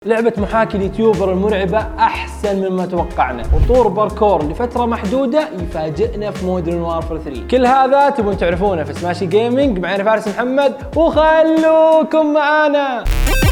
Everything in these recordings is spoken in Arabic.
لعبة محاكي اليوتيوبر المرعبة أحسن مما توقعنا، وطور باركور لفترة محدودة يفاجئنا في مودرن وارفر 3. كل هذا تبون تعرفونه في سماشي جيمنج. معنا فارس محمد، وخلوكم معانا.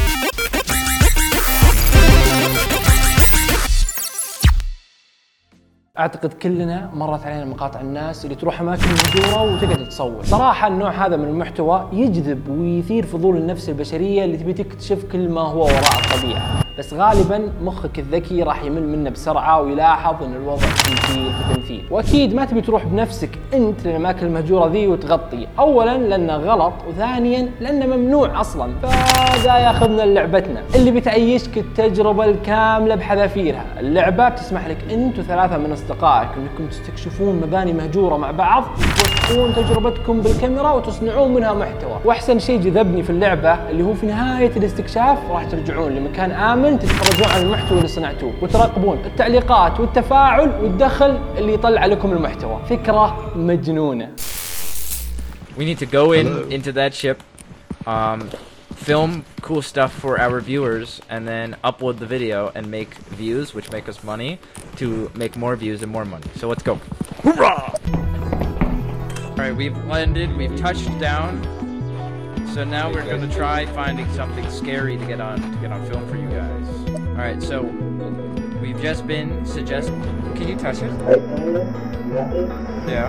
اعتقد كلنا مرت علينا مقاطع الناس اللي تروح اماكن مهجوره وتقعد تصور. صراحه النوع هذا من المحتوى يجذب ويثير فضول النفس البشريه اللي تبي تكتشف كل ما هو وراء الطبيعه، بس غالبا مخك الذكي راح يمل منه بسرعه ويلاحظ ان الوضع تمثيل في تمثيل. واكيد ما تبي تروح بنفسك انت للاماكن المهجوره ذي وتغطي، اولا لانه غلط، وثانيا لانه ممنوع اصلا. فهذا ياخذنا للعبتنا اللي بتعيشك التجربه الكامله بحذافيرها. اللعبه بتسمح لك انت وثلاثه من اصدقائك انكم تستكشفون مباني مهجوره مع بعض، وتوثقون تجربتكم بالكاميرا وتصنعون منها محتوى. واحسن شيء جذبني في اللعبه اللي هو في نهايه الاستكشاف راح ترجعون لمكان امن تتفرجون على المحتوى اللي صنعتوه، وتراقبون التعليقات والتفاعل والدخل اللي يطلع لكم المحتوى. فكره مجنونه. We need to go into that ship, film cool stuff for our viewers, and then upload the video and make views, which make us money, to make more views and more money. So let's go. Hoorah! Alright, we've landed, we've touched down. So now we're gonna try finding something scary to get on film for you guys. Alright, so we've just been suggested. Can you touch it? Yeah.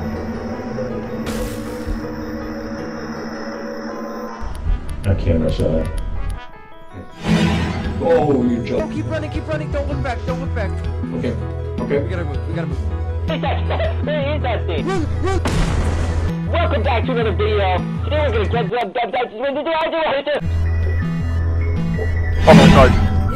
I can't rush that. Oh, you jumped. Oh, keep running, don't look back. Okay. We gotta move. Where is that thing? Run! Welcome back to another video. Today we're gonna get Oh my god.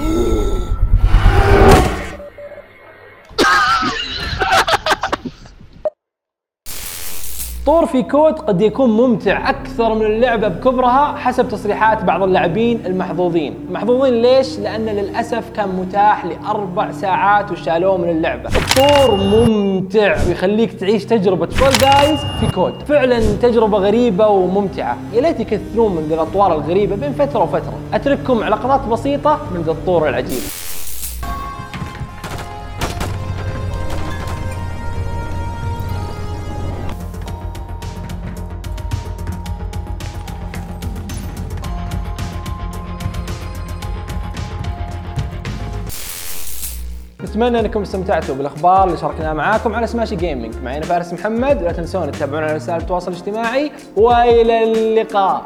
طور في كود قد يكون ممتع أكثر من اللعبة بكبرها حسب تصريحات بعض اللاعبين المحظوظين. محظوظين ليش؟ لأن للأسف كان متاح ل4 ساعات وشالوه من اللعبة. الطور ممتع ويخليك تعيش تجربة فول جايز في كود. فعلا تجربة غريبة وممتعة. يا ليت يكثرون من الأطوار الغريبة بين فترة وفترة. أترككم على لقطات بسيطة من ذا الطور العجيب. اتمنى انكم استمتعتوا بالاخبار اللي شاركناها معاكم على سماشي جيمنج. معي انا فارس محمد، ولا تنسون تتابعونا على وسائل التواصل الاجتماعي، والى اللقاء.